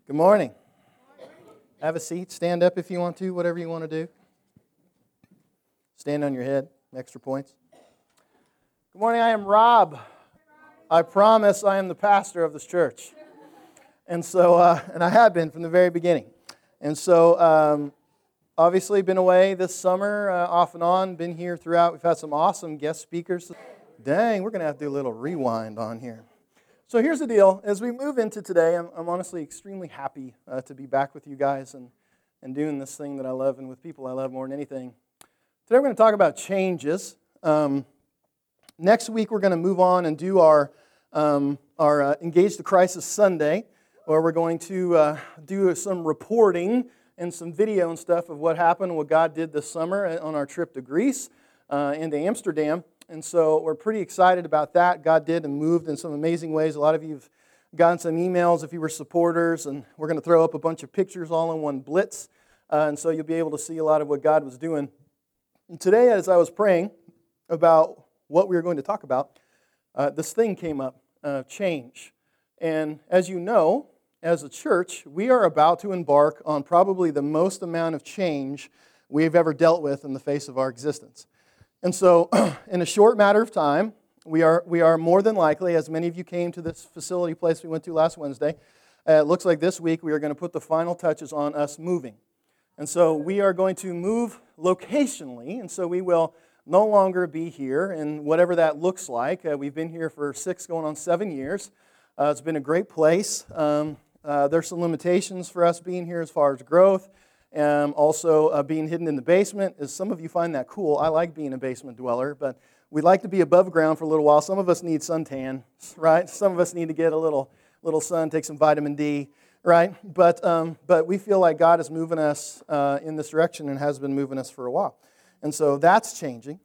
Good morning. Have a seat. Stand up if you want to, whatever you want to do. Stand on your head. Extra points. Good morning. I am Rob. I promise I am the pastor of this church. And I have been from the very beginning. And so, obviously been away this summer, off and on, been here throughout. We've had some awesome guest speakers. Dang, we're going to have to do a little rewind on here. So here's the deal. As we move into today, I'm honestly extremely happy to be back with you guys and doing this thing that I love and with people I love more than anything. Today we're going to talk about changes. Next week we're going to move on and do our Engage the Crisis Sunday, where we're going to do some reporting and some video and stuff of what happened and what God did this summer on our trip to Greece and to Amsterdam. And so we're pretty excited about that. God did and moved in some amazing ways. A lot of you have gotten some emails if you were supporters, and we're going to throw up a bunch of pictures all in one blitz. And so you'll be able to see a lot of what God was doing. And today, as I was praying about what we were going to talk about, this thing came up, change. And as you know, as a church, we are about to embark on probably the most amount of change we've ever dealt with in the face of our existence. And so, in a short matter of time, we are more than likely, as many of you came to this facility place we went to last Wednesday, it looks like this week we are going to put the final touches on us moving. And so we are going to move locationally, and so we will no longer be here, and whatever that looks like. We've been here for 6 going on 7 years. It's been a great place. There's some limitations for us being here as far as growth. Also, being hidden in the basement, as some of you find that cool. I like being a basement dweller, but we like to be above ground for a little while. Some of us need suntan, right? Some of us need to get a little sun, take some vitamin D, right? But we feel like God is moving us in this direction and has been moving us for a while. And so that's changing.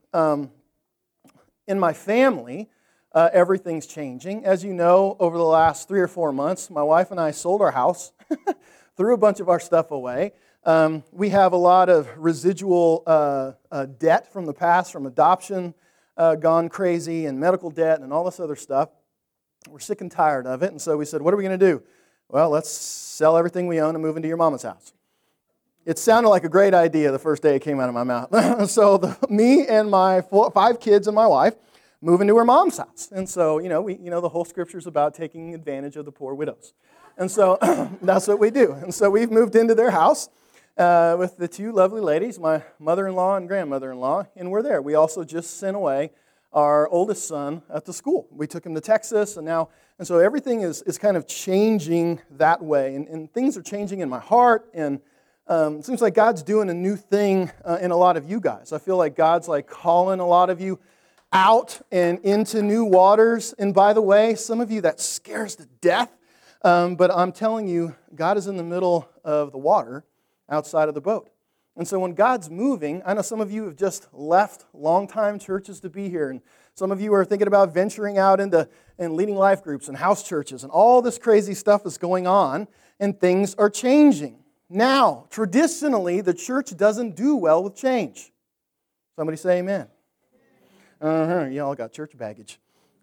In my family, everything's changing. As you know, over the last 3 or 4 months, my wife and I sold our house, threw a bunch of our stuff away. We have a lot of residual debt from the past, from adoption, gone crazy, and medical debt, and all this other stuff. We're sick and tired of it, and so we said, what are we going to do? Well, let's sell everything we own and move into your mama's house. It sounded like a great idea the first day it came out of my mouth. So me and my 5 kids and my wife move into her mom's house. And so, the whole scripture's about taking advantage of the poor widows. And so that's what we do. And so we've moved into their house with the 2 lovely ladies, my mother-in-law and grandmother-in-law, and we're there. We also just sent away our oldest son at the school. We took him to Texas, and so everything is kind of changing that way. And things are changing in my heart, and it seems like God's doing a new thing in a lot of you guys. I feel like God's like calling a lot of you out and into new waters. And by the way, some of you, that scares to death. But I'm telling you, God is in the middle of the water outside of the boat. And so when God's moving, I know some of you have just left long-time churches to be here, and some of you are thinking about venturing out and leading life groups and house churches, and all this crazy stuff is going on, and things are changing. Now, traditionally, the church doesn't do well with change. Somebody say amen. Y'all got church baggage.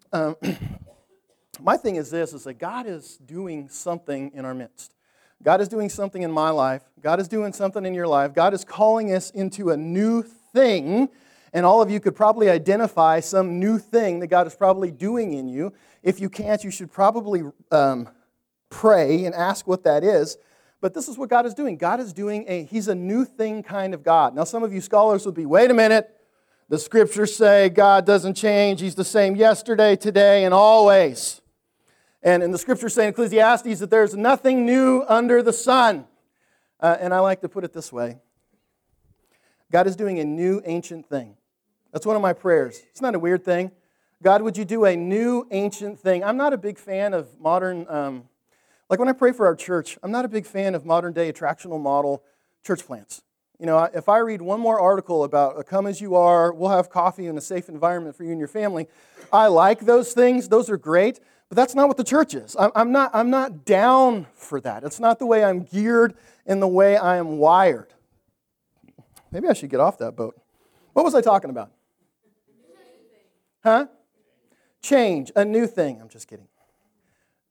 My thing is this, is that God is doing something in our midst. God is doing something in my life. God is doing something in your life. God is calling us into a new thing, and all of you could probably identify some new thing that God is probably doing in you. If you can't, you should probably pray and ask what that is. But this is what God is doing. God is doing He's a new thing kind of God. Now, some of you scholars would be, wait a minute. The scriptures say God doesn't change. He's the same yesterday, today, and always. And in the scriptures say in Ecclesiastes that there's nothing new under the sun. And I like to put it this way. God is doing a new ancient thing. That's one of my prayers. It's not a weird thing. God, would you do a new ancient thing? I'm not a big fan of modern, like when I pray for our church, I'm not a big fan of modern day attractional model church plants. If I read one more article about come as you are, we'll have coffee in a safe environment for you and your family, I like those things. Those are great. But that's not what the church is. I'm not down for that. It's not the way I'm geared and the way I am wired. Maybe I should get off that boat. What was I talking about? Huh? Change, a new thing. I'm just kidding.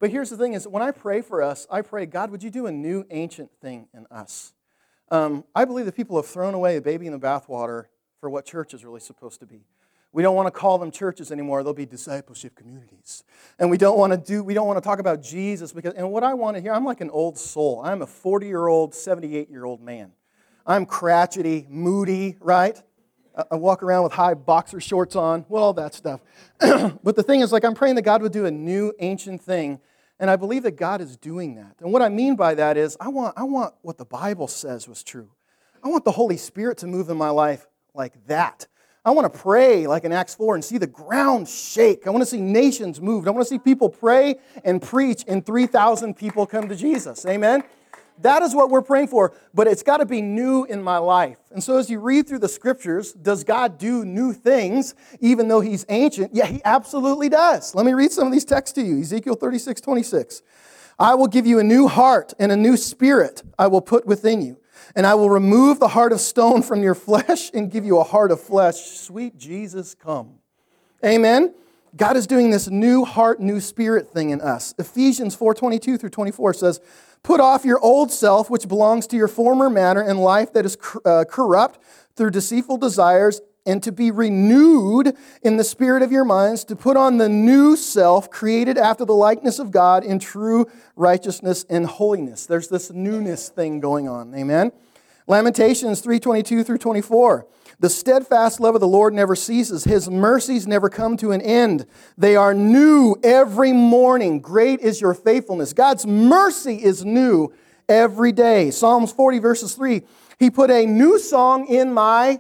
But here's the thing is, when I pray for us, I pray, God, would you do a new ancient thing in us? I believe that people have thrown away a baby in the bathwater for what church is really supposed to be. We don't want to call them churches anymore. They'll be discipleship communities. And we don't want to talk about Jesus and what I want to hear, I'm like an old soul. I'm a 40-year-old, 78-year-old man. I'm crotchety, moody, right? I walk around with high boxer shorts on, well, all that stuff. But the thing is, like, I'm praying that God would do a new ancient thing, and I believe that God is doing that. And what I mean by that is, I want what the Bible says was true. I want the Holy Spirit to move in my life like that. I want to pray like in Acts 4 and see the ground shake. I want to see nations moved. I want to see people pray and preach and 3,000 people come to Jesus. Amen? That is what we're praying for, but it's got to be new in my life. And so as you read through the Scriptures, does God do new things even though He's ancient? Yeah, He absolutely does. Let me read some of these texts to you. Ezekiel 36:26. I will give you a new heart and a new spirit I will put within you. And I will remove the heart of stone from your flesh and give you a heart of flesh. Sweet Jesus, come. Amen? God is doing this new heart, new spirit thing in us. Ephesians 4:22 through 24 says, put off your old self, which belongs to your former manner and life that is corrupt through deceitful desires, and to be renewed in the spirit of your minds, to put on the new self created after the likeness of God in true righteousness and holiness. There's this newness thing going on. Amen? Lamentations 3:22 through 24. The steadfast love of the Lord never ceases. His mercies never come to an end. They are new every morning. Great is your faithfulness. God's mercy is new every day. Psalms 40 verses 3. He put a new song in my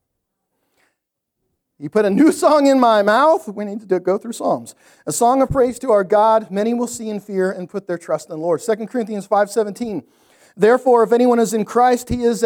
mouth. We need to go through Psalms. A song of praise to our God. Many will see and fear and put their trust in the Lord. 2 Corinthians 5:17. Therefore, if anyone is in Christ, he is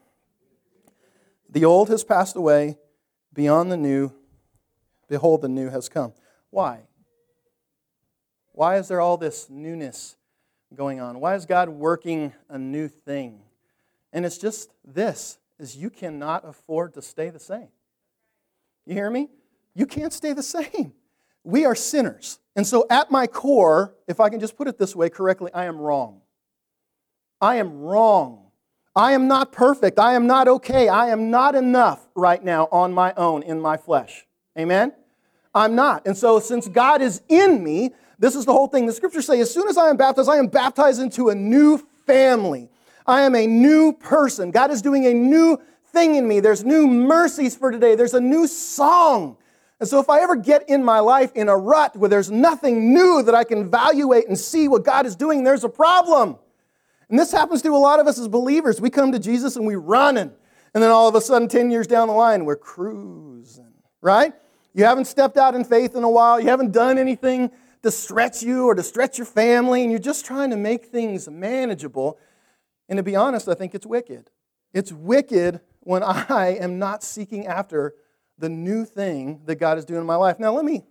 the old has passed away, beyond the new, behold, the new has come. Why? Why is there all this newness going on? Why is God working a new thing? And it's just this, is you cannot afford to stay the same. You hear me? You can't stay the same. We are sinners. And so at my core, if I can just put it this way correctly, I am wrong. I am wrong. I am not perfect. I am not okay. I am not enough right now on my own in my flesh. Amen? I'm not. And so since God is in me, this is the whole thing. The Scriptures say as soon as I am baptized into a new family. I am a new person. God is doing a new thing in me. There's new mercies for today. There's a new song. And so if I ever get in my life in a rut where there's nothing new that I can evaluate and see what God is doing, there's a problem. And this happens to a lot of us as believers. We come to Jesus and we running. And then all of a sudden, 10 years down the line, we're cruising, right? You haven't stepped out in faith in a while. You haven't done anything to stretch you or to stretch your family. And you're just trying to make things manageable. And to be honest, I think it's wicked. It's wicked when I am not seeking after the new thing that God is doing in my life. Now, let me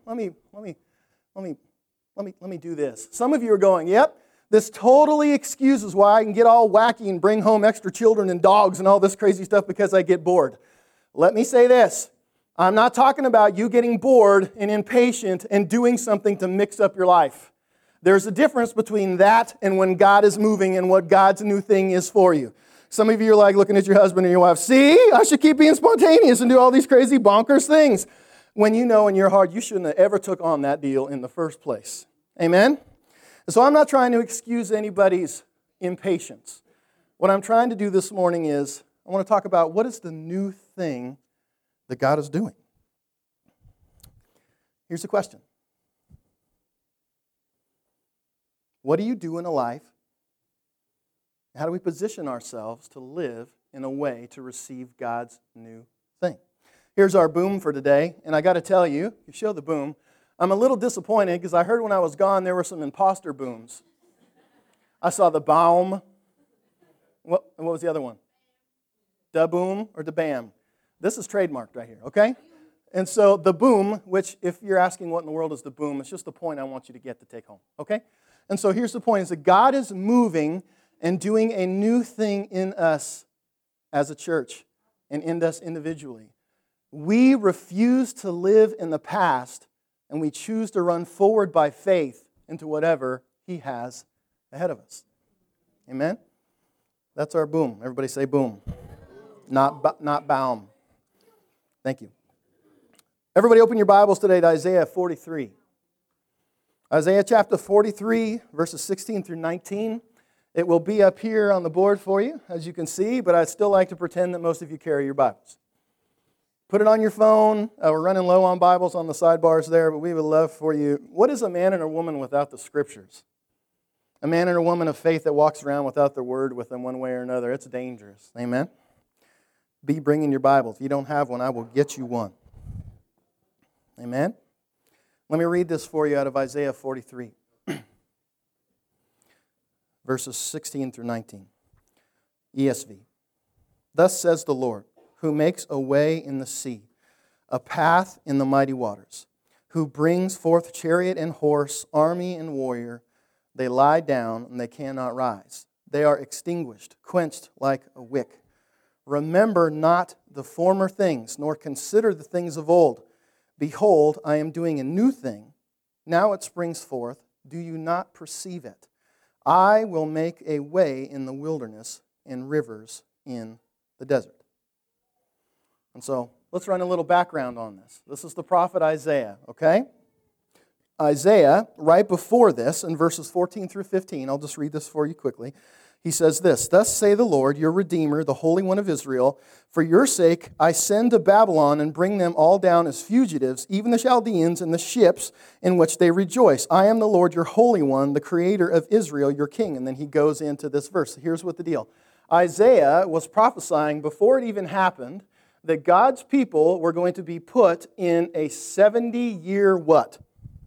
do this. Some of you are going, yep, this totally excuses why I can get all wacky and bring home extra children and dogs and all this crazy stuff because I get bored. Let me say this. I'm not talking about you getting bored and impatient and doing something to mix up your life. There's a difference between that and when God is moving and what God's new thing is for you. Some of you are like looking at your husband and your wife, see, I should keep being spontaneous and do all these crazy bonkers things. When you know in your heart you shouldn't have ever took on that deal in the first place. Amen? So I'm not trying to excuse anybody's impatience. What I'm trying to do this morning is I want to talk about what is the new thing that God is doing. Here's the question. What do you do in a life? How do we position ourselves to live in a way to receive God's new thing? Here's our boom for today, and I got to tell you, you show the boom, I'm a little disappointed because I heard when I was gone there were some imposter booms. I saw the baum. What was the other one? Da boom or da bam? This is trademarked right here, okay? And so the boom, which if you're asking what in the world is the boom, it's just the point I want you to get to take home, okay? And so here's the point, is that God is moving and doing a new thing in us as a church and in us individually. We refuse to live in the past and we choose to run forward by faith into whatever He has ahead of us. Amen? That's our boom. Everybody say boom. Not baum. Thank you. Everybody open your Bibles today to Isaiah 43. Isaiah chapter 43, verses 16 through 19. It will be up here on the board for you, as you can see, but I'd still like to pretend that most of you carry your Bibles. Put it on your phone. We're running low on Bibles on the sidebars there, but we would love for you. What is a man and a woman without the Scriptures? A man and a woman of faith that walks around without the Word with them one way or another. It's dangerous. Amen? Be bringing your Bible. If you don't have one, I will get you one. Amen? Let me read this for you out of Isaiah 43. Verses 16 through 19. ESV. Thus says the Lord, who makes a way in the sea, a path in the mighty waters, who brings forth chariot and horse, army and warrior. They lie down and they cannot rise. They are extinguished, quenched like a wick. Remember not the former things, nor consider the things of old. Behold, I am doing a new thing. Now it springs forth. Do you not perceive it? I will make a way in the wilderness and rivers in the desert. And so, let's run a little background on this. This is the prophet Isaiah, okay? Isaiah, right before this, in verses 14 through 15, I'll just read this for you quickly. He says this, Thus say the Lord, your Redeemer, the Holy One of Israel, for your sake I send to Babylon and bring them all down as fugitives, even the Chaldeans and the ships in which they rejoice. I am the Lord, your Holy One, the Creator of Israel, your King. And then he goes into this verse. Here's what the deal. Isaiah was prophesying before it even happened that God's people were going to be put in a 70-year what?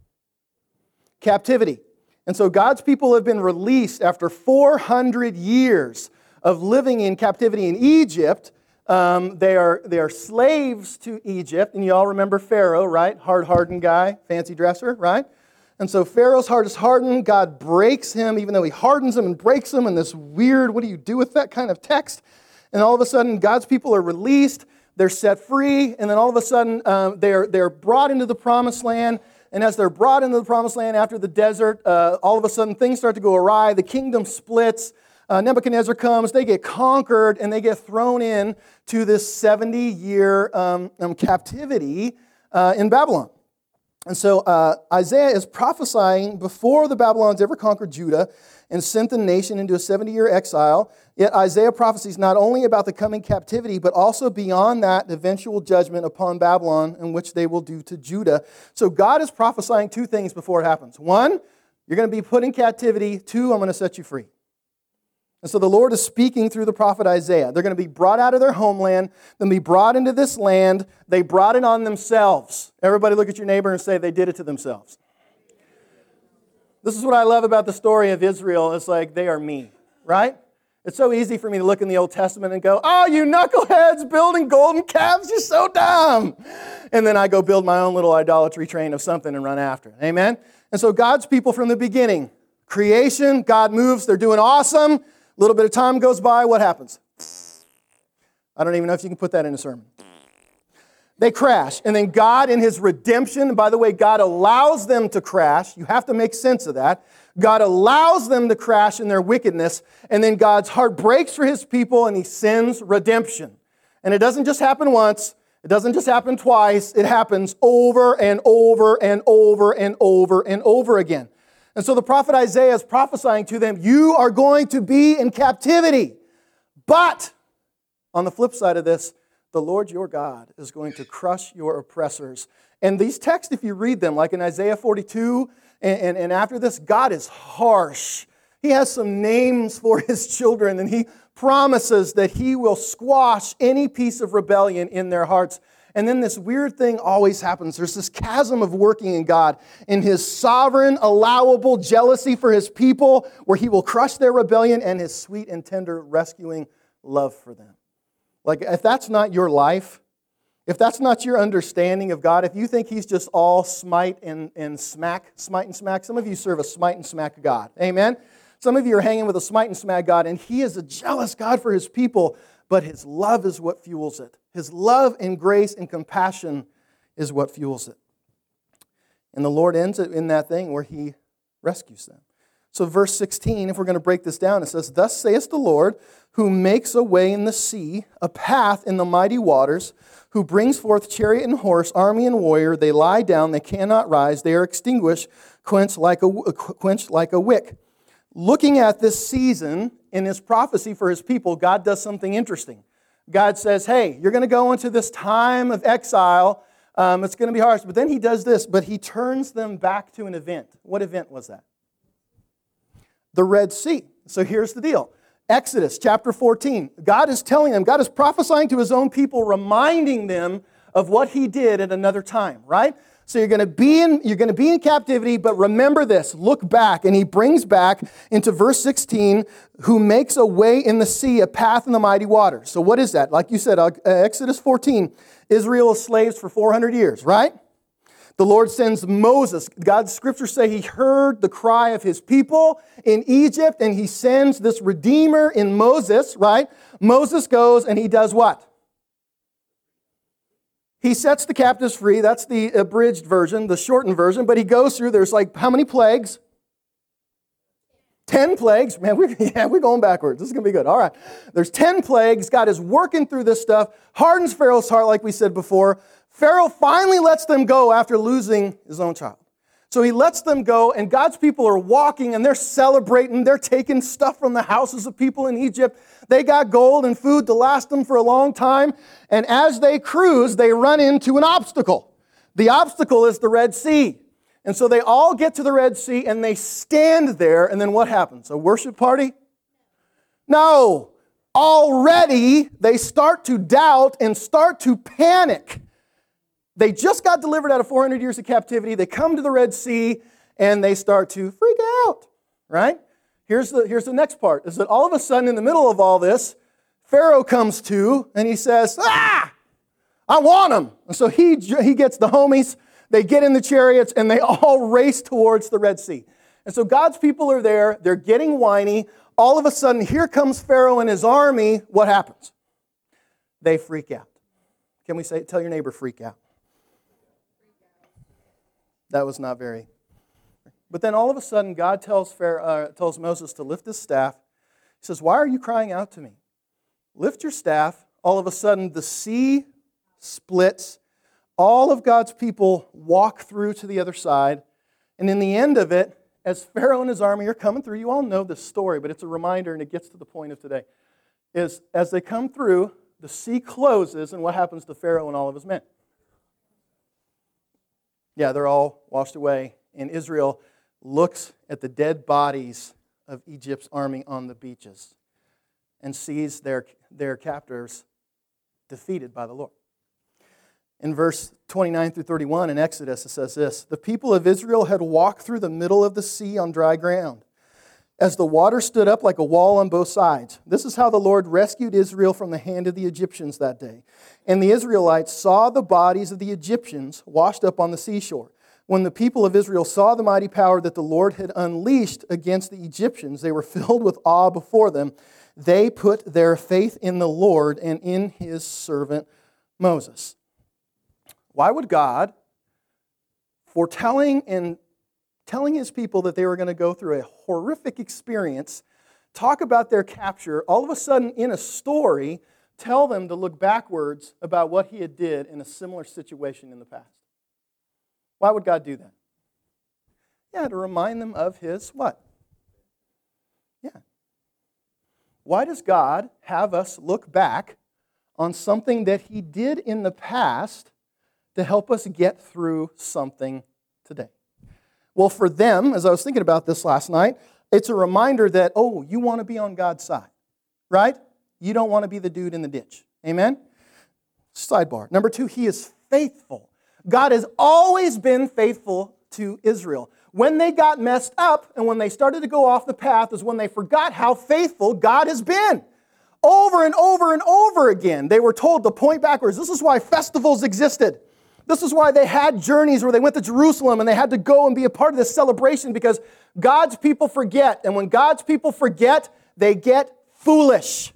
Captivity. And so God's people have been released after 400 years of living in captivity in Egypt. They are slaves to Egypt. And you all remember Pharaoh, right? Hard-hardened guy, fancy dresser, right? And so Pharaoh's heart is hardened. God breaks him, even though he hardens him and breaks him in this weird, what do you do with that kind of text? And all of a sudden, God's people are released. They're set free. And then all of a sudden, they're brought into the promised land. And as they're brought into the promised land after the desert, all of a sudden things start to go awry. The kingdom splits. Nebuchadnezzar comes. They get conquered, and they get thrown in to this 70-year captivity in Babylon. And so Isaiah is prophesying before the Babylons ever conquered Judah and sent the nation into a 70-year exile. Yet Isaiah prophesies not only about the coming captivity, but also beyond that, the eventual judgment upon Babylon, in which they will do to Judah. So God is prophesying two things before it happens. One, you're going to be put in captivity. Two, I'm going to set you free. And so the Lord is speaking through the prophet Isaiah. They're going to be brought out of their homeland, then be brought into this land. They brought it on themselves. Everybody look at your neighbor and say they did it to themselves. This is what I love about the story of Israel. It's like they are me, right? It's so easy for me to look in the Old Testament and go, oh, you knuckleheads building golden calves, you're so dumb. And then I go build my own little idolatry train of something and run after it. Amen? And so God's people from the beginning, creation, God moves, they're doing awesome. A little bit of time goes by, what happens? I don't even know if you can put that in a sermon. They crash. And then God in His redemption, and by the way, God allows them to crash. You have to make sense of that. God allows them to crash in their wickedness. And then God's heart breaks for His people and He sends redemption. And it doesn't just happen once. It doesn't just happen twice. It happens over and over and over and over and over again. And so the prophet Isaiah is prophesying to them, you are going to be in captivity. But on the flip side of this, the Lord your God is going to crush your oppressors. And these texts, if you read them, like in Isaiah 42 and after this, God is harsh. He has some names for His children, and He promises that He will squash any piece of rebellion in their hearts. And then this weird thing always happens. There's this chasm of working in God, in His sovereign, allowable jealousy for His people, where He will crush their rebellion, and His sweet and tender rescuing love for them. Like, if that's not your life, if that's not your understanding of God, if you think He's just all smite and smack, some of you serve a smite and smack God. Amen? Some of you are hanging with a smite and smack God, and He is a jealous God for His people, but His love is what fuels it. His love and grace and compassion is what fuels it. And the Lord ends it in that thing where He rescues them. So verse 16, if we're going to break this down, it says, "Thus saith the Lord, who makes a way in the sea, a path in the mighty waters, who brings forth chariot and horse, army and warrior. They lie down, they cannot rise. They are extinguished, quenched like a wick." Looking at this season in his prophecy for his people, God does something interesting. God says, hey, you're going to go into this time of exile. It's going to be harsh. But then he does this, but he turns them back to an event. What event was that? The Red Sea. So here's the deal. Exodus chapter 14. God is telling them, God is prophesying to his own people, reminding them of what he did at another time, right? So you're going to be in captivity, but remember this, look back. And he brings back into verse 16, who makes a way in the sea, a path in the mighty waters. So what is that? Like you said, Exodus 14, Israel is slaves for 400 years, right? The Lord sends Moses. God's scriptures say he heard the cry of his people in Egypt, and he sends this Redeemer in Moses, right? Moses goes and he does what? He sets the captives free. That's the abridged version, the shortened version. But he goes through, there's like how many plagues? 10 plagues. Man, we're going backwards. This is going to be good. All right. There's 10 plagues. God is working through this stuff. Hardens Pharaoh's heart, like we said before. Pharaoh finally lets them go after losing his own child. So he lets them go, and God's people are walking, and they're celebrating. They're taking stuff from the houses of people in Egypt. They got gold and food to last them for a long time. And as they cruise, they run into an obstacle. The obstacle is the Red Sea. And so they all get to the Red Sea, and they stand there, and then what happens? A worship party? No. Already, they start to doubt and start to panic. They just got delivered out of 400 years of captivity. They come to the Red Sea, and they start to freak out, right? Here's the next part, is that all of a sudden, in the middle of all this, Pharaoh comes to, and he says, I want him. And so he gets the homies, they get in the chariots, and they all race towards the Red Sea. And so God's people are there, they're getting whiny. All of a sudden, here comes Pharaoh and his army. What happens? They freak out. Can we tell your neighbor, freak out? That was not very. But then all of a sudden, God tells Moses to lift his staff. He says, why are you crying out to me? Lift your staff. All of a sudden, the sea splits. All of God's people walk through to the other side. And in the end of it, as Pharaoh and his army are coming through, you all know this story, but it's a reminder and it gets to the point of today, is as they come through, the sea closes, and what happens to Pharaoh and all of his men? Yeah, they're all washed away. And Israel looks at the dead bodies of Egypt's army on the beaches and sees their captors defeated by the Lord. In verse 29 through 31 in Exodus, it says this, the people of Israel had walked through the middle of the sea on dry ground, as the water stood up like a wall on both sides. This is how the Lord rescued Israel from the hand of the Egyptians that day. And the Israelites saw the bodies of the Egyptians washed up on the seashore. When the people of Israel saw the mighty power that the Lord had unleashed against the Egyptians, they were filled with awe before them. They put their faith in the Lord and in his servant Moses. Why would God, foretelling and telling his people that they were going to go through a horrific experience, talk about their capture, all of a sudden in a story, tell them to look backwards about what he had did in a similar situation in the past? Why would God do that? Yeah, to remind them of his what? Yeah. Why does God have us look back on something that he did in the past to help us get through something today? Well, for them, as I was thinking about this last night, it's a reminder that, oh, you want to be on God's side, right? You don't want to be the dude in the ditch. Amen? Sidebar. Number 2, he is faithful. God has always been faithful to Israel. When they got messed up and when they started to go off the path is when they forgot how faithful God has been. Over and over and over again, they were told to point backwards. This is why festivals existed. This is why they had journeys where they went to Jerusalem and they had to go and be a part of this celebration, because God's people forget. And when God's people forget, they get foolish.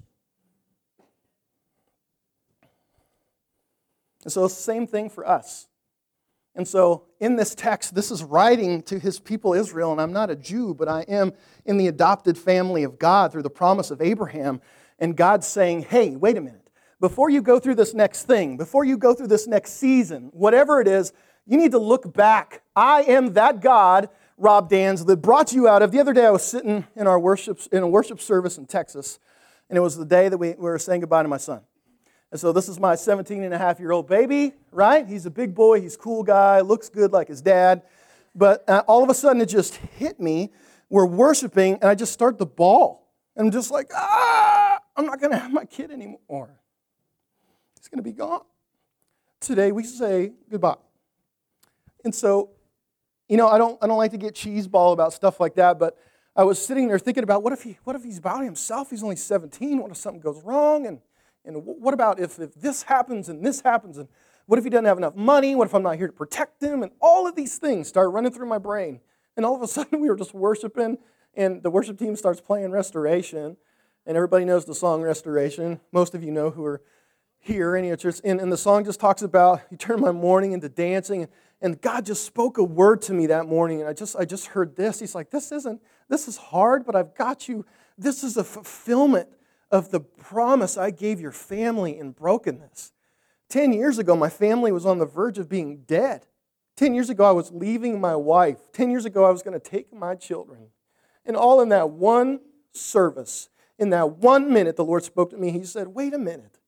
And so it's the same thing for us. And so in this text, this is writing to his people Israel, and I'm not a Jew, but I am in the adopted family of God through the promise of Abraham. And God's saying, hey, wait a minute. Before you go through this next thing, before you go through this next season, whatever it is, you need to look back. I am that God, Rob Dans, that brought you out of. The other day I was sitting in a worship service in Texas, and it was the day that we were saying goodbye to my son. And so this is my 17-and-a-half-year-old baby, right? He's a big boy, he's a cool guy, looks good like his dad. But all of a sudden it just hit me. We're worshiping, and I just start to bawl. And I'm just like, I'm not going to have my kid anymore. He's going to be gone. Today we say goodbye. And so, I don't like to get cheeseball about stuff like that, but I was sitting there thinking about what if he's by himself? He's only 17. What if something goes wrong? And what about if this happens and this happens? And what if he doesn't have enough money? What if I'm not here to protect him? And all of these things start running through my brain. And all of a sudden we were just worshiping, and the worship team starts playing Restoration. And everybody knows the song Restoration. Most of you know who are here in your church. And the song just talks about, you turn my mourning into dancing. And God just spoke a word to me that morning. And I just heard this. He's like, this is hard, but I've got you. This is a fulfillment of the promise I gave your family in brokenness. 10 years ago, my family was on the verge of being dead. 10 years ago, I was leaving my wife. 10 years ago, I was going to take my children. And all in that one service, in that 1 minute, the Lord spoke to me. He said, wait a minute.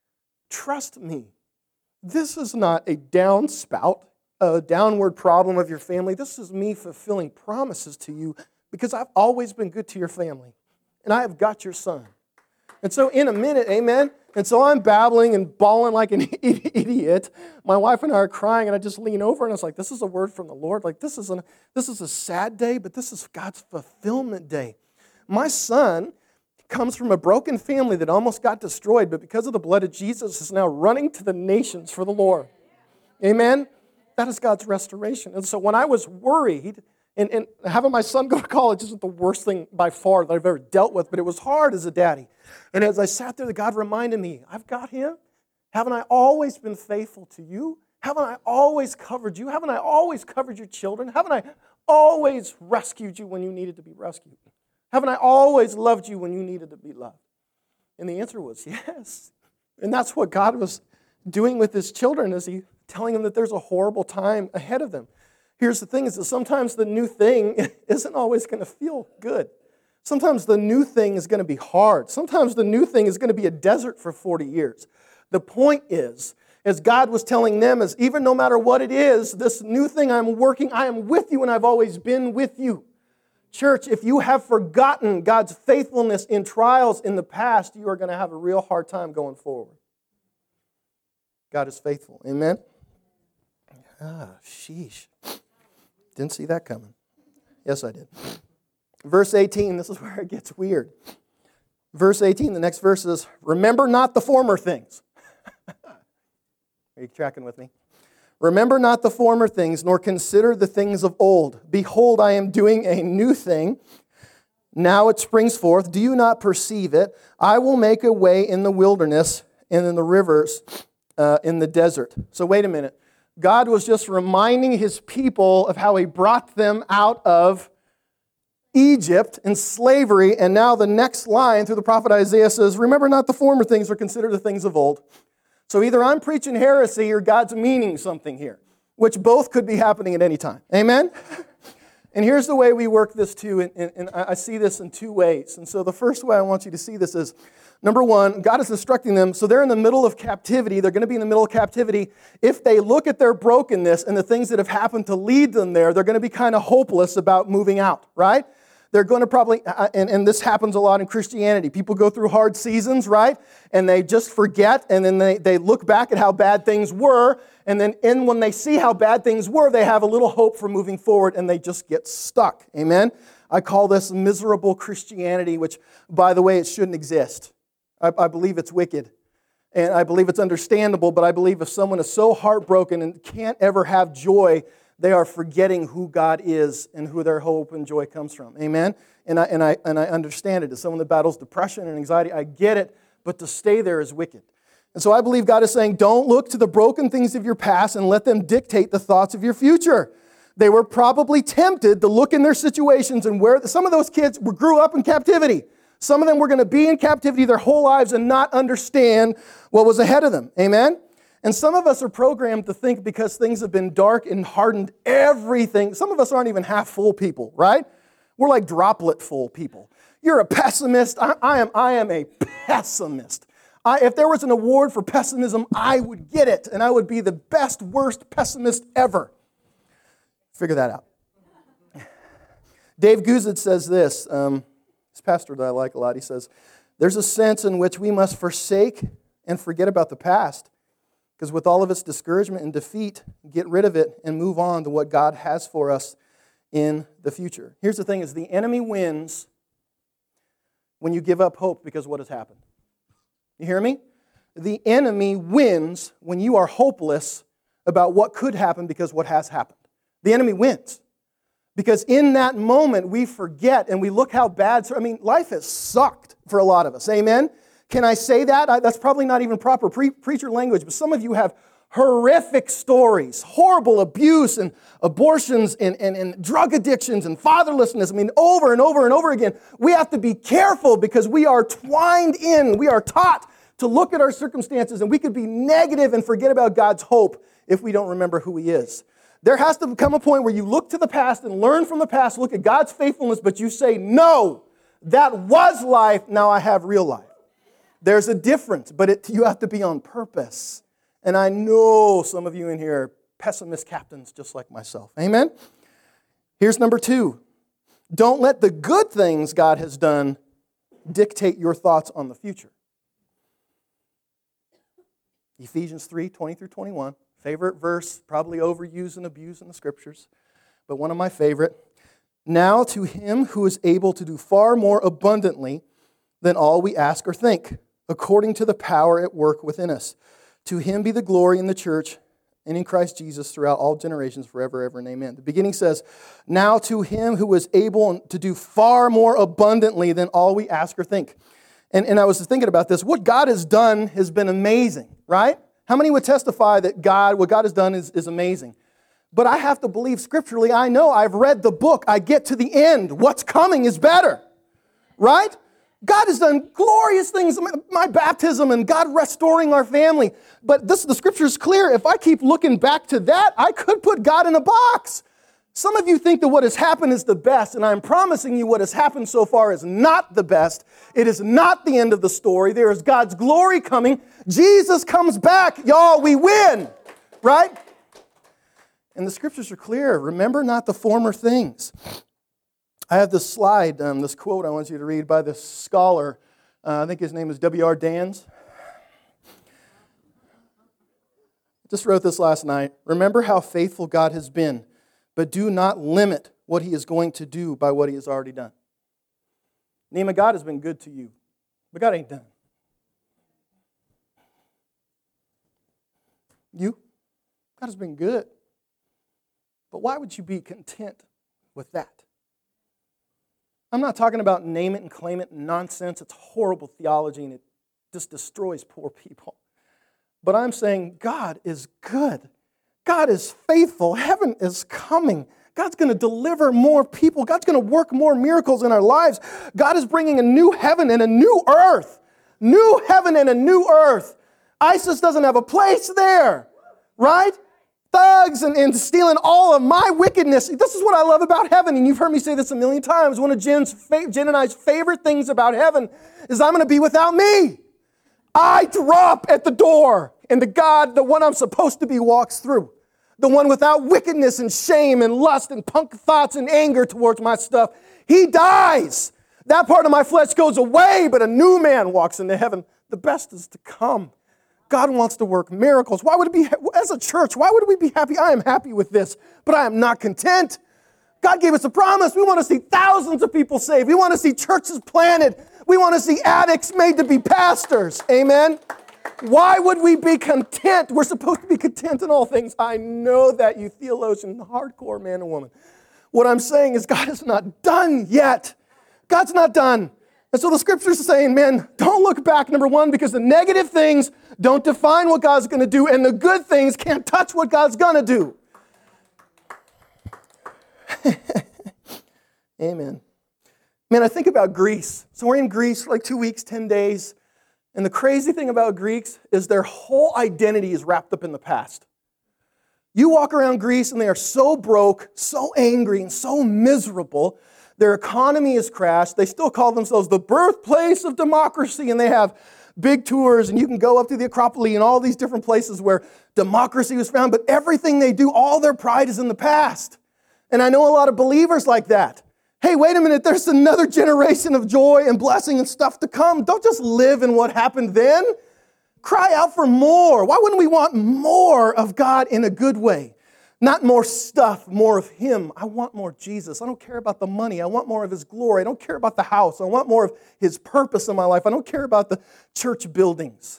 Trust me. This is not a downspout, a downward problem of your family. This is me fulfilling promises to you because I've always been good to your family. And I have got your son. And so in a minute, amen? And so I'm babbling and bawling like an idiot. My wife and I are crying, and I just lean over, and I was like, this is a word from the Lord. Like, this is a sad day, but this is God's fulfillment day. My son comes from a broken family that almost got destroyed, but because of the blood of Jesus is now running to the nations for the Lord. Amen? That is God's restoration. And so when I was worried, and having my son go to college isn't the worst thing by far that I've ever dealt with, but it was hard as a daddy. And as I sat there, God reminded me, I've got him. Haven't I always been faithful to you? Haven't I always covered you? Haven't I always covered your children? Haven't I always rescued you when you needed to be rescued? Haven't I always loved you when you needed to be loved? And the answer was yes. And that's what God was doing with his children, is he telling them that there's a horrible time ahead of them. Here's the thing, is that sometimes the new thing isn't always going to feel good. Sometimes the new thing is going to be hard. Sometimes the new thing is going to be a desert for 40 years. The point is, as God was telling them, is even no matter what it is, this new thing I'm working, I am with you and I've always been with you. Church, if you have forgotten God's faithfulness in trials in the past, you are going to have a real hard time going forward. God is faithful. Amen? Sheesh. Didn't see that coming. Yes, I did. Verse 18, this is where it gets weird. Verse 18, the next verse is, remember not the former things. Are you tracking with me? Remember not the former things, nor consider the things of old. Behold, I am doing a new thing. Now it springs forth. Do you not perceive it? I will make a way in the wilderness and in the rivers in the desert. So wait a minute. God was just reminding his people of how he brought them out of Egypt and slavery. And now the next line through the prophet Isaiah says, remember not the former things, or consider the things of old. So either I'm preaching heresy or God's meaning something here, which both could be happening at any time. Amen? And here's the way we work this too, and I see this in two ways. And so the first way I want you to see this is, number one, God is instructing them, so they're in the middle of captivity. They're going to be in the middle of captivity. If they look at their brokenness and the things that have happened to lead them there, they're going to be kind of hopeless about moving out, right? They're going to probably, and this happens a lot in Christianity. People go through hard seasons, right? And they just forget, and then they look back at how bad things were, and then when they see how bad things were, they have a little hope for moving forward, and they just get stuck. Amen? I call this miserable Christianity, which, by the way, it shouldn't exist. I believe it's wicked, and I believe it's understandable, but I believe if someone is so heartbroken and can't ever have joy, they are forgetting who God is and who their hope and joy comes from. Amen? And I understand it. As someone that battles depression and anxiety, I get it, but to stay there is wicked. And so I believe God is saying, don't look to the broken things of your past and let them dictate the thoughts of your future. They were probably tempted to look in their situations and where some of those kids grew up in captivity. Some of them were going to be in captivity their whole lives and not understand what was ahead of them. Amen? And some of us are programmed to think because things have been dark and hardened everything. Some of us aren't even half full people, right? We're like droplet full people. You're a pessimist. I am a pessimist. If there was an award for pessimism, I would get it, and I would be the best, worst pessimist ever. Figure that out. Dave Guzik says this, this pastor that I like a lot, he says, there's a sense in which we must forsake and forget about the past, because with all of its discouragement and defeat, get rid of it and move on to what God has for us in the future. Here's the thing, is the enemy wins when you give up hope because of what has happened. You hear me? The enemy wins when you are hopeless about what could happen because what has happened. The enemy wins. Because in that moment, we forget and we look how bad, life has sucked for a lot of us. Amen? Can I say that? That's probably not even proper preacher language, but some of you have horrific stories, horrible abuse and abortions and drug addictions and fatherlessness. Over and over and over again. We have to be careful because we are twined in. We are taught to look at our circumstances and we could be negative and forget about God's hope if we don't remember who He is. There has to come a point where you look to the past and learn from the past, look at God's faithfulness, but you say, no, that was life, now I have real life. There's a difference, but you have to be on purpose. And I know some of you in here are pessimist captains just like myself. Amen? Here's number 2. Don't let the good things God has done dictate your thoughts on the future. Ephesians 3, 20 through 21. Favorite verse, probably overused and abused in the Scriptures, but one of my favorite. Now to Him who is able to do far more abundantly than all we ask or think, according to the power at work within us. To Him be the glory in the church and in Christ Jesus throughout all generations, forever, ever, and amen. The beginning says, now to Him who is able to do far more abundantly than all we ask or think. And I was thinking about this. What God has done has been amazing, right? How many would testify that what God has done is amazing? But I have to believe scripturally. I know, I've read the book. I get to the end. What's coming is better, right? God has done glorious things, my baptism and God restoring our family. But the scripture is clear. If I keep looking back to that, I could put God in a box. Some of you think that what has happened is the best, and I'm promising you what has happened so far is not the best. It is not the end of the story. There is God's glory coming. Jesus comes back. Y'all, we win, right? And the scriptures are clear. Remember not the former things. I have this slide, this quote I want you to read by this scholar. I think his name is W.R. Dans. Just wrote this last night. Remember how faithful God has been, but do not limit what He is going to do by what He has already done. Nima, God has been good to you, but God ain't done. You? God has been good. But why would you be content with that? I'm not talking about name it and claim it nonsense. It's horrible theology and it just destroys poor people. But I'm saying God is good. God is faithful. Heaven is coming. God's going to deliver more people. God's going to work more miracles in our lives. God is bringing a new heaven and a new earth. New heaven and a new earth. ISIS doesn't have a place there, right? Thugs and stealing all of my wickedness. This is what I love about heaven, and you've heard me say this a million times. One of Jen and I's favorite things about heaven is I'm going to be without me. I drop at the door, and the one I'm supposed to be, walks through. The one without wickedness and shame and lust and punk thoughts and anger towards my stuff. He dies. That part of my flesh goes away, but a new man walks into heaven. The best is to come. God wants to work miracles. Why would it be, as a church, why would we be happy? I am happy with this, but I am not content. God gave us a promise. We want to see thousands of people saved. We want to see churches planted. We want to see addicts made to be pastors. Amen? Why would we be content? We're supposed to be content in all things. I know that, you theologian, hardcore man and woman. What I'm saying is God is not done yet. God's not done. And so the scriptures are saying, man, don't look back, number one, because the negative things don't define what God's going to do, and the good things can't touch what God's going to do. Amen. Man, I think about Greece. So we're in Greece for like 2 weeks, 10 days. And the crazy thing about Greeks is their whole identity is wrapped up in the past. You walk around Greece and they are so broke, so angry, and so miserable. Their economy has crashed. They still call themselves the birthplace of democracy, and they have big tours, and you can go up to the Acropolis and all these different places where democracy was found, but everything they do, all their pride is in the past. And I know a lot of believers like that. Hey, wait a minute, there's another generation of joy and blessing and stuff to come. Don't just live in what happened then. Cry out for more. Why wouldn't we want more of God in a good way? Not more stuff, more of Him. I want more Jesus. I don't care about the money. I want more of His glory. I don't care about the house. I want more of His purpose in my life. I don't care about the church buildings.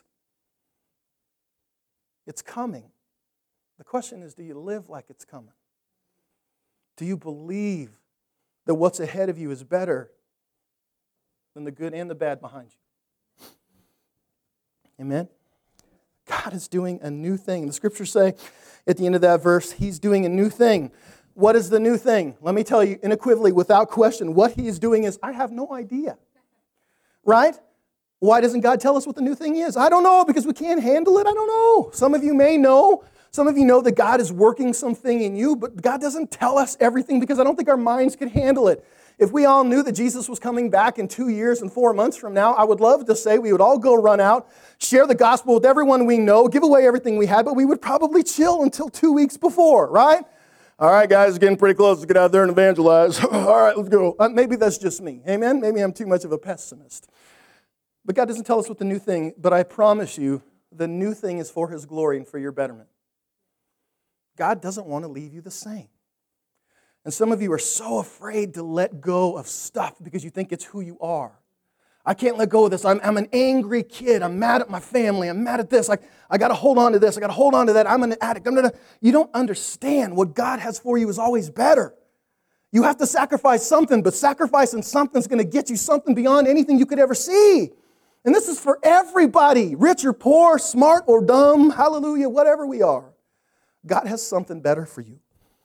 It's coming. The question is, do you live like it's coming? Do you believe that what's ahead of you is better than the good and the bad behind you? Amen? God is doing a new thing. The scriptures say at the end of that verse, He's doing a new thing. What is the new thing? Let me tell you unequivocally, without question, what He is doing is, I have no idea. Right? Why doesn't God tell us what the new thing is? I don't know, because we can't handle it. I don't know. Some of you may know. Some of you know that God is working something in you, but God doesn't tell us everything because I don't think our minds can handle it. If we all knew that Jesus was coming back in 2 years and 4 months from now, I would love to say we would all go run out, share the gospel with everyone we know, give away everything we had, but we would probably chill until 2 weeks before, right? All right, guys, it's getting pretty close. Let's get out there and evangelize. All right, let's go. Maybe that's just me. Amen? Maybe I'm too much of a pessimist. But God doesn't tell us what the new thing, but I promise you, the new thing is for His glory and for your betterment. God doesn't want to leave you the same. And some of you are so afraid to let go of stuff because you think it's who you are. I can't let go of this. I'm an angry kid. I'm mad at my family. I'm mad at this. I got to hold on to this. I got to hold on to that. I'm an addict. You don't understand. What God has for you is always better. You have to sacrifice something, but sacrificing something is going to get you something beyond anything you could ever see. And this is for everybody, rich or poor, smart or dumb, hallelujah, whatever we are. God has something better for you.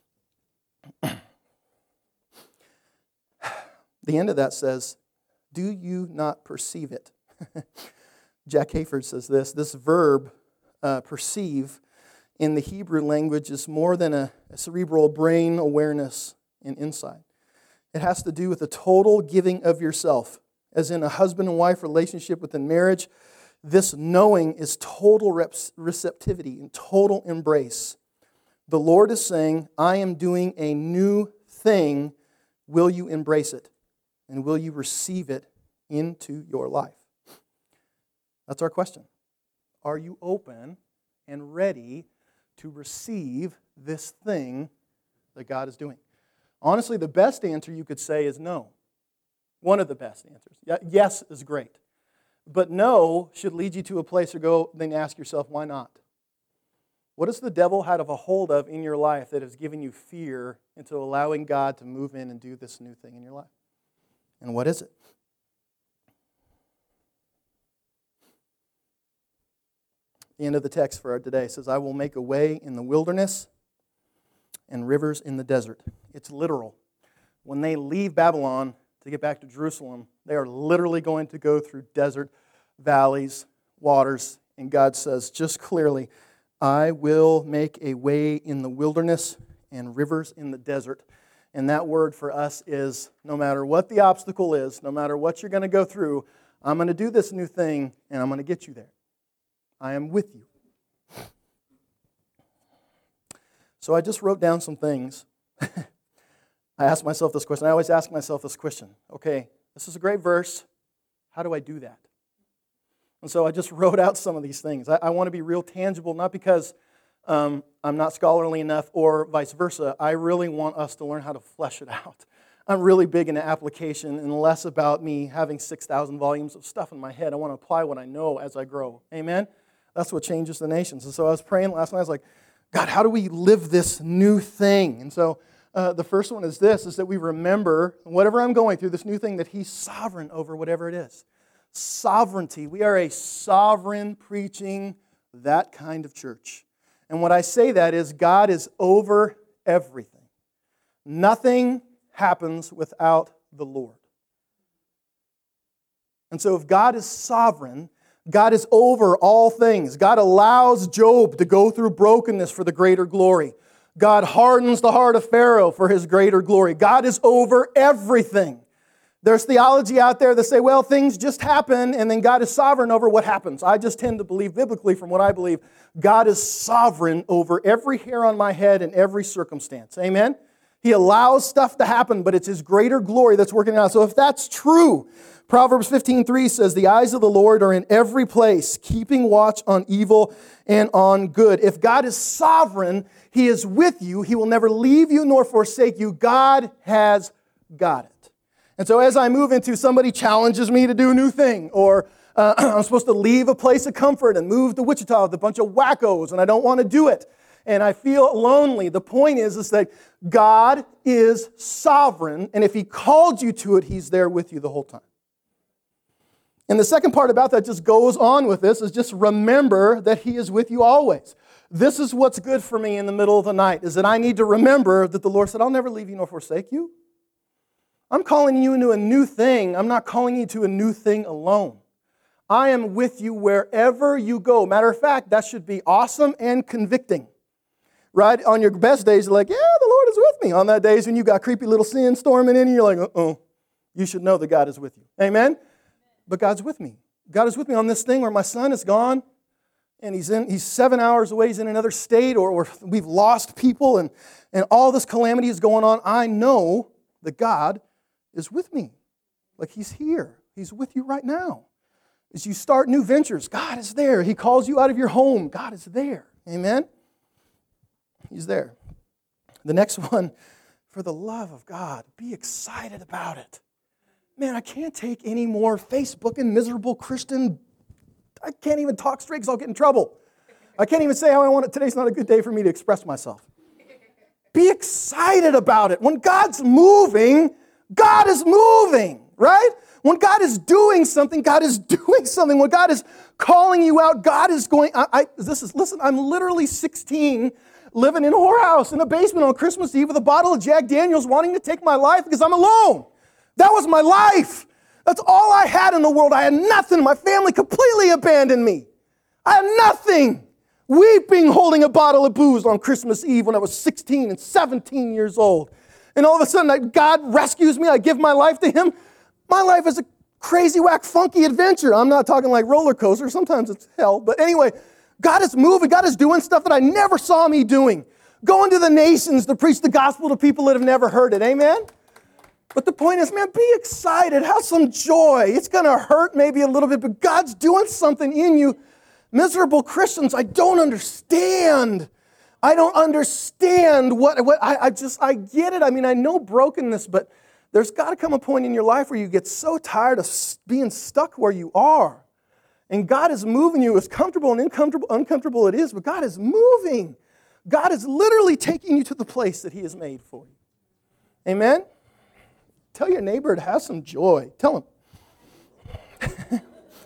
The end of that says, do you not perceive it? Jack Hayford says this verb, perceive, in the Hebrew language is more than a cerebral brain awareness and insight. It has to do with the total giving of yourself. As in a husband and wife relationship within marriage, this knowing is total receptivity and total embrace. The Lord is saying, I am doing a new thing. Will you embrace it? And will you receive it into your life? That's our question. Are you open and ready to receive this thing that God is doing? Honestly, the best answer you could say is no. One of the best answers. Yes is great. But no should lead you to a place where then ask yourself, why not? What has the devil had a hold of in your life that has given you fear into allowing God to move in and do this new thing in your life? And what is it? The end of the text for today says, I will make a way in the wilderness and rivers in the desert. It's literal. When they leave Babylon to get back to Jerusalem, they are literally going to go through desert, valleys, waters, and God says just clearly, I will make a way in the wilderness and rivers in the desert. And that word for us is, no matter what the obstacle is, no matter what you're going to go through, I'm going to do this new thing, and I'm going to get you there. I am with you. So I just wrote down some things. I asked myself this question. I always ask myself this question. Okay, this is a great verse. How do I do that? And so I just wrote out some of these things. I want to be real tangible, not because I'm not scholarly enough or vice versa. I really want us to learn how to flesh it out. I'm really big into application and less about me having 6,000 volumes of stuff in my head. I want to apply what I know as I grow. Amen? That's what changes the nations. And so I was praying last night. I was like, God, how do we live this new thing? And so The first one is this, is that we remember, whatever I'm going through, this new thing, that He's sovereign over whatever it is. Sovereignty. We are a sovereign, preaching, that kind of church. And what I say that is God is over everything. Nothing happens without the Lord. And so if God is sovereign, God is over all things. God allows Job to go through brokenness for the greater glory. God hardens the heart of Pharaoh for His greater glory. God is over everything. There's theology out there that say, well, things just happen and then God is sovereign over what happens. I just tend to believe biblically, from what I believe, God is sovereign over every hair on my head and every circumstance. Amen? He allows stuff to happen, but it's His greater glory that's working out. So if that's true, Proverbs 15:3 says, the eyes of the Lord are in every place, keeping watch on evil and on good. If God is sovereign, He is with you. He will never leave you nor forsake you. God has got it. And so as I move into, somebody challenges me to do a new thing, or I'm supposed to leave a place of comfort and move to Wichita with a bunch of wackos, and I don't want to do it, and I feel lonely. The point is that God is sovereign, and if He called you to it, He's there with you the whole time. And the second part about that just goes on with this, is just remember that He is with you always. This is what's good for me in the middle of the night, is that I need to remember that the Lord said, I'll never leave you nor forsake you. I'm calling you into a new thing. I'm not calling you to a new thing alone. I am with you wherever you go. Matter of fact, that should be awesome and convicting. Right? On your best days, you're like, yeah, the Lord is with me. On that days when you got creepy little sin storming in, and you're like, uh-oh. You should know that God is with you. Amen? But God's with me. God is with me on this thing where my son is gone, and he's 7 hours away, he's in another state, or we've lost people, and all this calamity is going on. I know that God is with me. Like He's here. He's with you right now. As you start new ventures, God is there. He calls you out of your home. God is there. Amen? He's there. The next one, for the love of God, be excited about it. Man, I can't take any more Facebook and miserable Christian. I can't even talk straight because I'll get in trouble. I can't even say how I want it. Today's not a good day for me to express myself. Be excited about it. When God's moving, God is moving, right? When God is doing something, God is doing something. When God is calling you out, God is going. Listen, I'm literally 16, living in a whorehouse in a basement on Christmas Eve with a bottle of Jack Daniels, wanting to take my life because I'm alone. That was my life. That's all I had in the world. I had nothing. My family completely abandoned me. I had nothing. Weeping, holding a bottle of booze on Christmas Eve when I was 16 and 17 years old. And all of a sudden, God rescues me. I give my life to Him. My life is a crazy, whack, funky adventure. I'm not talking like roller coaster. Sometimes it's hell. But anyway, God is moving. God is doing stuff that I never saw me doing. Going to the nations to preach the gospel to people that have never heard it. Amen? But the point is, man, be excited. Have some joy. It's going to hurt maybe a little bit, but God's doing something in you. Miserable Christians, I don't understand. I don't understand I get it. I mean, I know brokenness, but there's got to come a point in your life where you get so tired of being stuck where you are. And God is moving you, as comfortable and uncomfortable it is, but God is moving. God is literally taking you to the place that He has made for you. Amen? Tell your neighbor to have some joy. Tell him.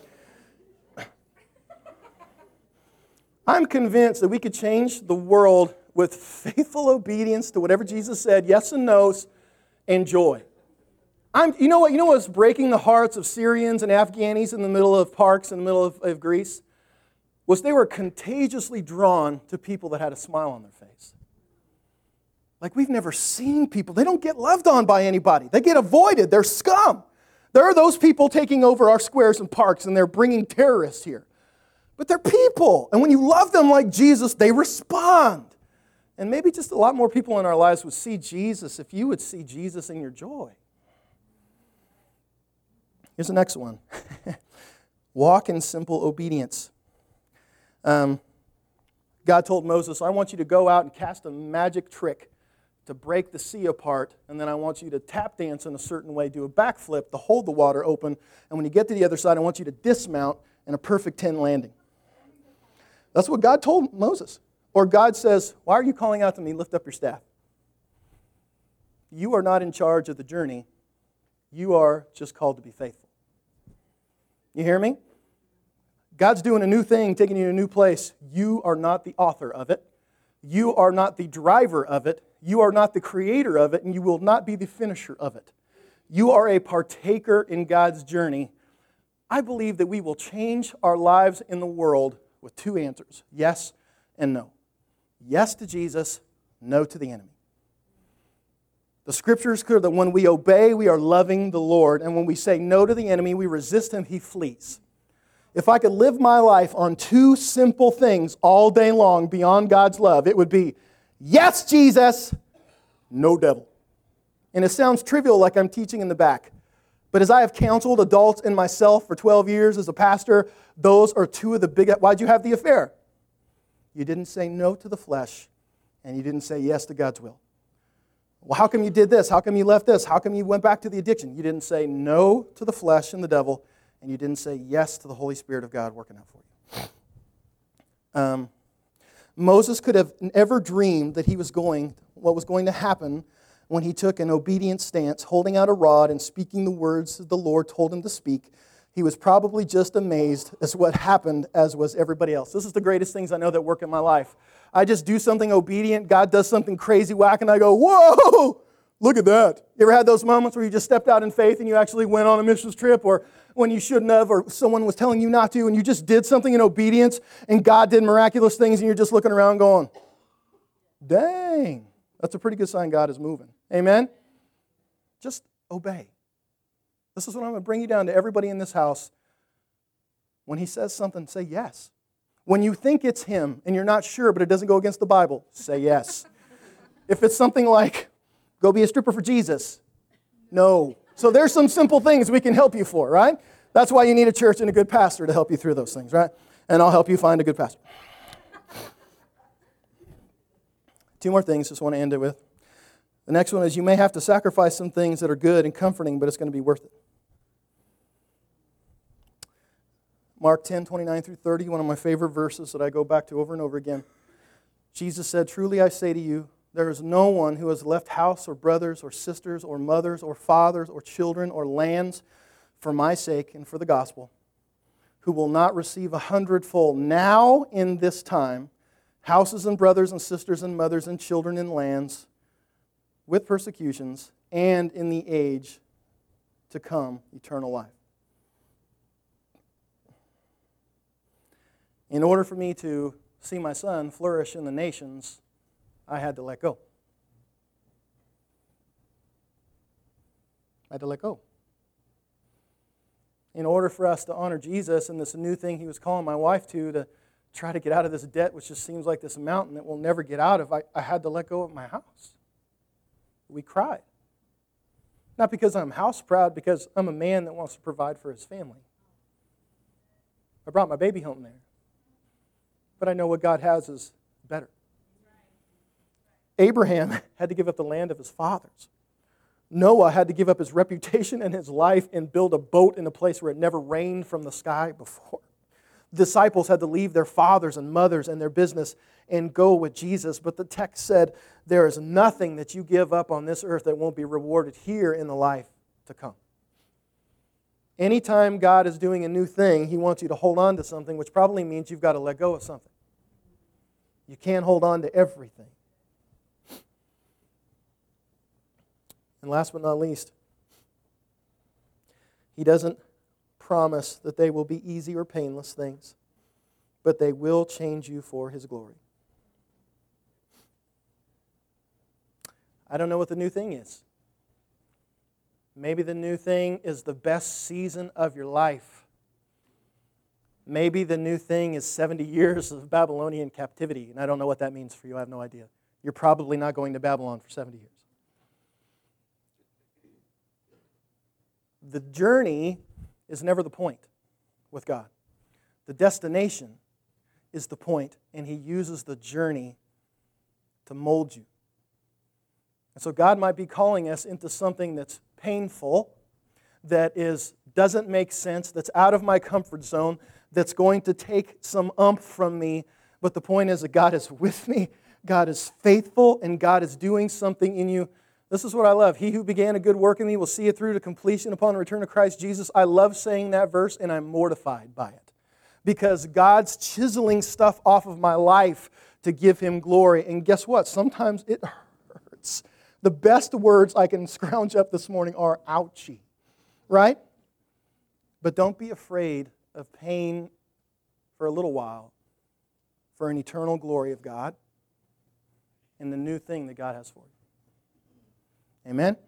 I'm convinced that we could change the world with faithful obedience to whatever Jesus said, yes and no's, and joy. You know what's breaking the hearts of Syrians and Afghanis in the middle of parks in the middle of Greece? Was they were contagiously drawn to people that had a smile on their face. Like, we've never seen people. They don't get loved on by anybody. They get avoided. They're scum. There are those people taking over our squares and parks, and they're bringing terrorists here. But they're people. And when you love them like Jesus, they respond. And maybe just a lot more people in our lives would see Jesus if you would see Jesus in your joy. Here's the next one. Walk in simple obedience. God told Moses, I want you to go out and cast a magic trick to break the sea apart, and then I want you to tap dance in a certain way, do a backflip to hold the water open, and when you get to the other side, I want you to dismount in a perfect 10 landing. That's what God told Moses. Or God says, why are you calling out to me? Lift up your staff. you are not in charge of the journey. You are just called to be faithful. You hear me? God's doing a new thing, taking you to a new place. You are not the author of it. You are not the driver of it. You are not the creator of it, and you will not be the finisher of it. You are a partaker in God's journey. I believe that we will change our lives in the world with two answers, yes and no. Yes to Jesus, no to the enemy. The Scripture is clear that when we obey, we are loving the Lord, and when we say no to the enemy, we resist him, he flees. If I could live my life on two simple things all day long beyond God's love, it would be, yes, Jesus, no devil. And it sounds trivial like I'm teaching in the back. But as I have counseled adults and myself for 12 years as a pastor, those are two of the big... Why'd you have the affair? You didn't say no to the flesh, and you didn't say yes to God's will. Well, how come you did this? How come you left this? How come you went back to the addiction? You didn't say no to the flesh and the devil, and you didn't say yes to the Holy Spirit of God working out for you. Moses could have never dreamed that what was going to happen when he took an obedient stance, holding out a rod and speaking the words that the Lord told him to speak. He was probably just amazed as what happened, as was everybody else. This is the greatest things I know that work in my life. I just do something obedient, God does something crazy whack, and I go, whoa, look at that. You ever had those moments where you just stepped out in faith and you actually went on a missions trip, or when you shouldn't have, or someone was telling you not to, and you just did something in obedience, and God did miraculous things, and you're just looking around going, dang, that's a pretty good sign God is moving. Amen? Just obey. This is what I'm going to bring you down to everybody in this house. When he says something, say yes. When you think it's him and you're not sure, but it doesn't go against the Bible, say yes. If it's something like, go be a stripper for Jesus, no. So there's some simple things we can help you for, right? That's why you need a church and a good pastor to help you through those things, right? And I'll help you find a good pastor. Two more things, just want to end it with. The next one is you may have to sacrifice some things that are good and comforting, but it's going to be worth it. Mark 10:29 through 30, one of my favorite verses that I go back to over and over again. Jesus said, "Truly I say to you, there is no one who has left house or brothers or sisters or mothers or fathers or children or lands for my sake and for the gospel, who will not receive 100-fold now in this time, houses and brothers and sisters and mothers and children and lands, with persecutions, and in the age to come, eternal life." In order for me to see my son flourish in the nations, I had to let go. I had to let go. In order for us to honor Jesus and this new thing he was calling my wife to try to get out of this debt, which just seems like this mountain that we'll never get out of, I had to let go of my house. We cried. Not because I'm house proud, because I'm a man that wants to provide for his family. I brought my baby home there. But I know what God has is better. Abraham had to give up the land of his fathers. Noah had to give up his reputation and his life and build a boat in a place where it never rained from the sky before. The disciples had to leave their fathers and mothers and their business and go with Jesus. But the text said, there is nothing that you give up on this earth that won't be rewarded here in the life to come. Anytime God is doing a new thing, he wants you to hold on to something, which probably means you've got to let go of something. You can't hold on to everything. And last but not least, he doesn't promise that they will be easy or painless things, but they will change you for his glory. I don't know what the new thing is. Maybe the new thing is the best season of your life. Maybe the new thing is 70 years of Babylonian captivity, and I don't know what that means for you. I have no idea. You're probably not going to Babylon for 70 years. The journey is never the point with God. The destination is the point, and he uses the journey to mold you. And so God might be calling us into something that's painful, that doesn't make sense, that's out of my comfort zone, that's going to take some oomph from me. But the point is that God is with me, God is faithful, and God is doing something in you. This is what I love. He who began a good work in me will see it through to completion upon the return of Christ Jesus. I love saying that verse, and I'm mortified by it. Because God's chiseling stuff off of my life to give Him glory. And guess what? Sometimes it hurts. The best words I can scrounge up this morning are ouchie. Right? But don't be afraid of pain for a little while for an eternal glory of God and the new thing that God has for you. Amen?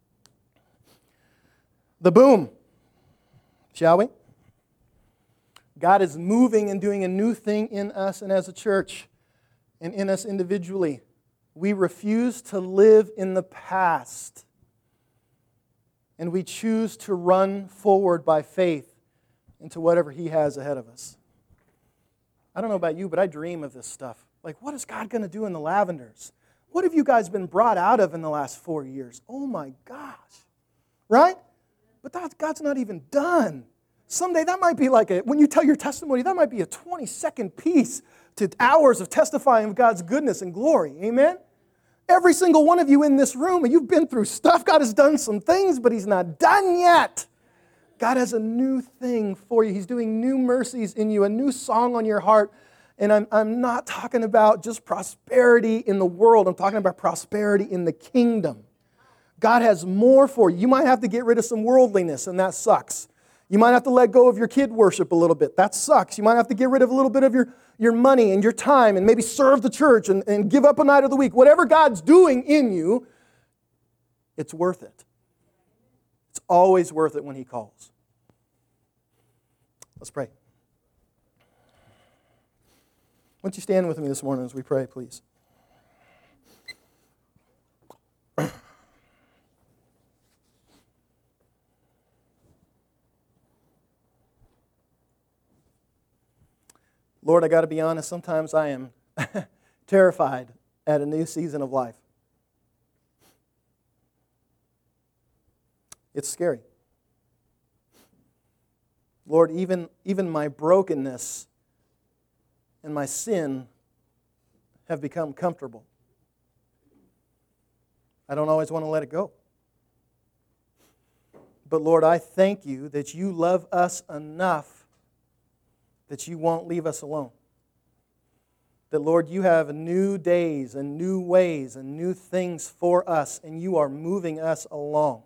The boom, shall we? God is moving and doing a new thing in us and as a church and in us individually. We refuse to live in the past, and we choose to run forward by faith into whatever He has ahead of us. I don't know about you, but I dream of this stuff. Like, what is God going to do in the Lavenders? What have you guys been brought out of in the last 4 years? Oh my gosh. Right? But God's not even done. Someday that might be like when you tell your testimony, that might be a 20-second piece to hours of testifying of God's goodness and glory. Amen? Every single one of you in this room, and you've been through stuff. God has done some things, but He's not done yet. God has a new thing for you. He's doing new mercies in you, a new song on your heart. And I'm not talking about just prosperity in the world. I'm talking about prosperity in the kingdom. God has more for you. You might have to get rid of some worldliness, and that sucks. You might have to let go of your kid worship a little bit. That sucks. You might have to get rid of a little bit of your money and your time and maybe serve the church and give up a night of the week. Whatever God's doing in you, it's worth it. It's always worth it when He calls. Let's pray. Why don't you stand with me this morning as we pray, please? Lord, I got to be honest, sometimes I am terrified at a new season of life. It's scary. Lord, even my brokenness and my sin have become comfortable. I don't always want to let it go. But Lord, I thank You that You love us enough that You won't leave us alone. That, Lord, You have new days and new ways and new things for us, and You are moving us along.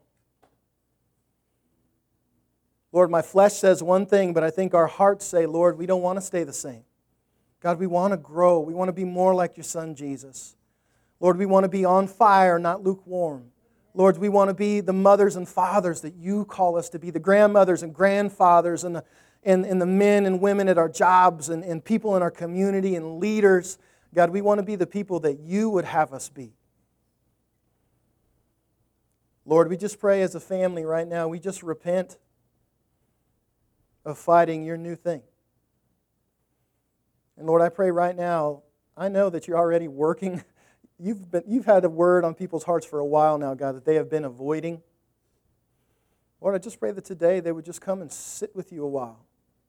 Lord, my flesh says one thing, but I think our hearts say, Lord, we don't want to stay the same. God, we want to grow. We want to be more like Your Son, Jesus. Lord, we want to be on fire, not lukewarm. Lord, we want to be the mothers and fathers that You call us to be, the grandmothers and grandfathers and the men and women at our jobs and people in our community and leaders. God, we want to be the people that You would have us be. Lord, we just pray as a family right now, we just repent of fighting Your new thing. And Lord, I pray right now, I know that You're already working. You've had a word on people's hearts for a while now, God, that they have been avoiding. Lord, I just pray that today they would just come and sit with You a while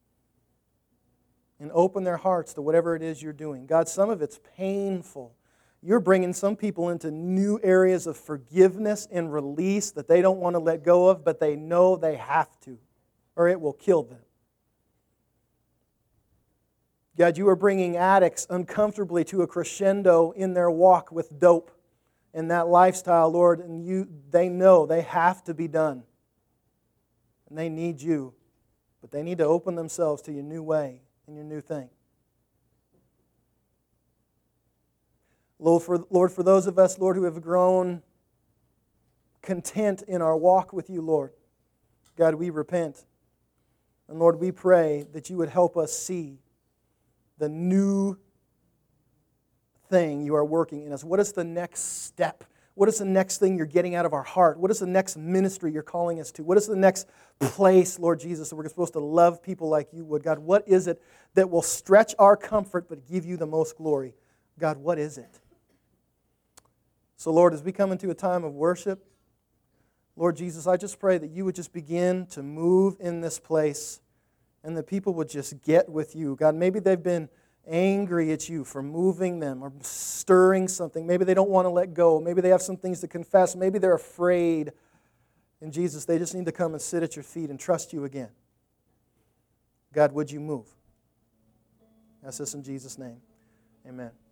and open their hearts to whatever it is You're doing. God, some of it's painful. You're bringing some people into new areas of forgiveness and release that they don't want to let go of, but they know they have to, or it will kill them. God, You are bringing addicts uncomfortably to a crescendo in their walk with dope and that lifestyle, Lord, and they know they have to be done. And they need You, but they need to open themselves to Your new way and Your new thing. Lord, for those of us, Lord, who have grown content in our walk with You, Lord, God, we repent. And Lord, we pray that You would help us see the new thing You are working in us. What is the next step? What is the next thing You're getting out of our heart? What is the next ministry You're calling us to? What is the next place, Lord Jesus, that we're supposed to love people like You would? God, what is it that will stretch our comfort but give You the most glory? God, what is it? So, Lord, as we come into a time of worship, Lord Jesus, I just pray that You would just begin to move in this place and that people would just get with You. God, maybe they've been angry at you for moving them or stirring something. Maybe they don't want to let go. Maybe they have some things to confess. Maybe they're afraid. And Jesus, they just need to come and sit at your feet and trust you again. God, would you move? Ask this in Jesus' name. Amen.